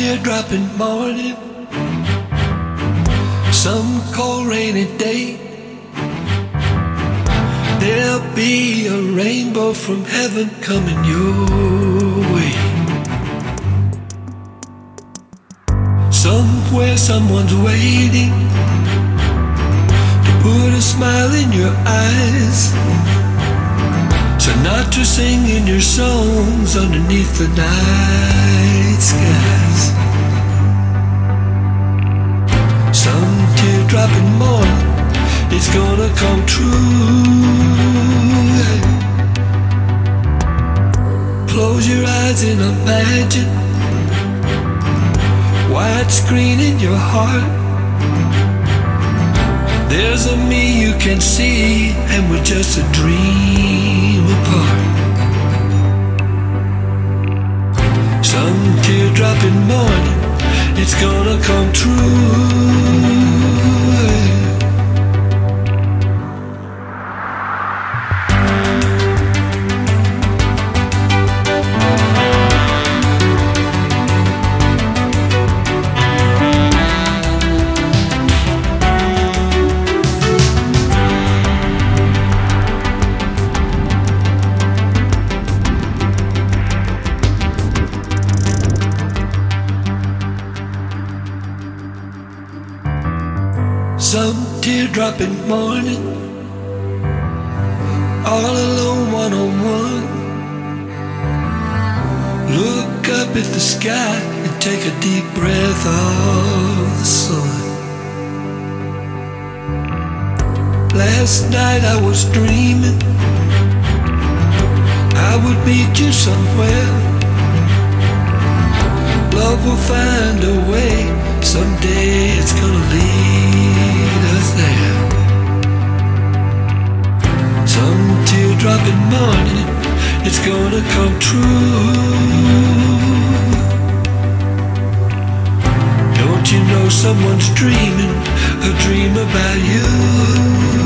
teardrop in morning, some cold rainy day. There'll be a rainbow from heaven coming your way. Somewhere someone's waiting to put a smile in your eyes. Sinatra singing your songs underneath the night skies. Some teardrop in morning, it's gonna come true. Close your eyes and imagine widescreen in your heart. There's a me you can see, and we're just a dream apart. Some teardrop in morning, it's gonna come true. Some teardrop in morning, all alone one-on-one. Look up at the sky and take a deep breath of the sun. Last night I was dreaming I would meet you somewhere. Love will find a way, someday it's gonna lead us there. Some teardrop in morning, it's gonna come true. Don't you know someone's dreaming a dream about you?